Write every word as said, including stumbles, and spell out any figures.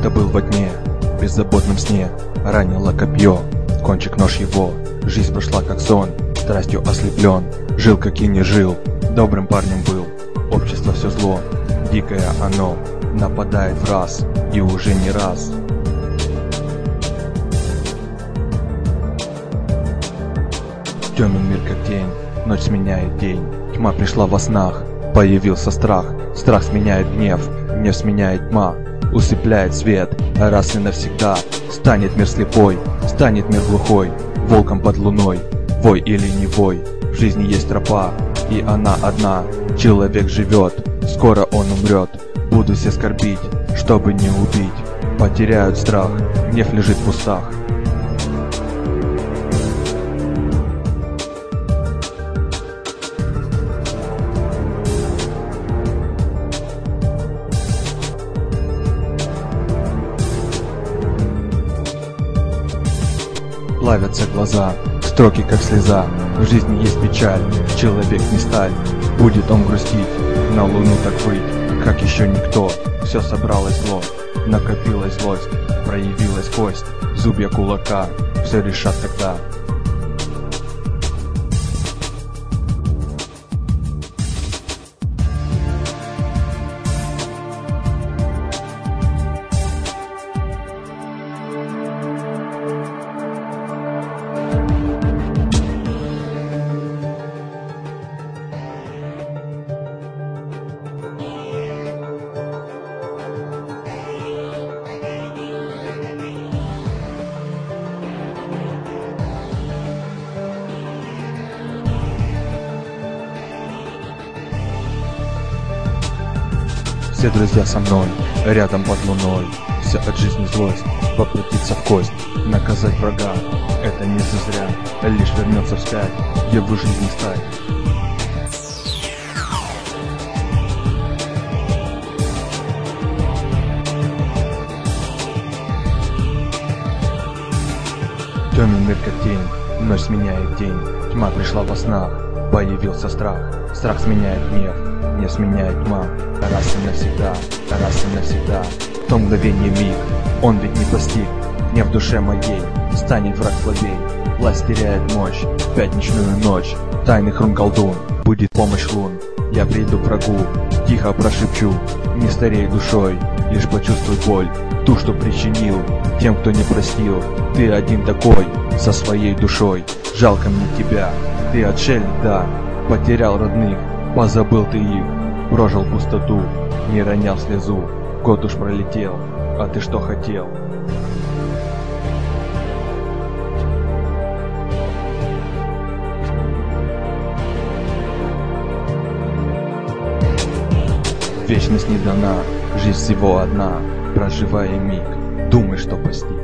Как-то был во тьме, в беззаботном сне, ранило копье, кончик нож его. Жизнь прошла как сон, страстью ослеплен, жил как и не жил, добрым парнем был. Общество все зло, дикое оно, нападает в раз и уже не раз. Темен мир как тень, ночь сменяет день, тьма пришла во снах, появился страх, страх сменяет гнев, гнев сменяет тьма, усыпляет свет, раз и навсегда. Станет мир слепой, станет мир глухой, волком под луной, вой или не вой. В жизни есть тропа, и она одна, человек живет, скоро он умрет. Буду все скорбить, чтобы не убить, потеряют страх, гнев лежит в устах. Плавятся глаза, строки как слеза. В жизни есть печаль, человек не сталь. Будет он грустить, на луну так выть, как еще никто. Все собралось зло, накопилась злость, проявилась кость, зубья кулака, все решат тогда. Все друзья со мной, рядом под луной. Все от жизни злость, воплотиться в кость. Наказать врага, это не зазря. Лишь вернется вспять, его жизни стать. Темен мир как тень, ночь сменяет день. Тьма пришла во снах, появился страх. Страх сменяет гнев, гнев сменяет тьма. Раз и навсегда, раз и навсегда. В то мгновение миг, он ведь не постиг. Не в душе моей станет враг слабей. Власть теряет мощь, в пятничную ночь. Тайный хрум колдун, будет помощь лун. Я приду к врагу, тихо прошепчу. Не старей душой, лишь почувствуй боль, ту, что причинил тем, кто не простил. Ты один такой, со своей душой. Жалко мне тебя, ты отшельник, да. Потерял родных, позабыл ты их. Прожил пустоту, не ронял слезу. Год уж пролетел, а ты что хотел? Вечность не дана, жизнь всего одна. Проживая миг, думай, что постиг.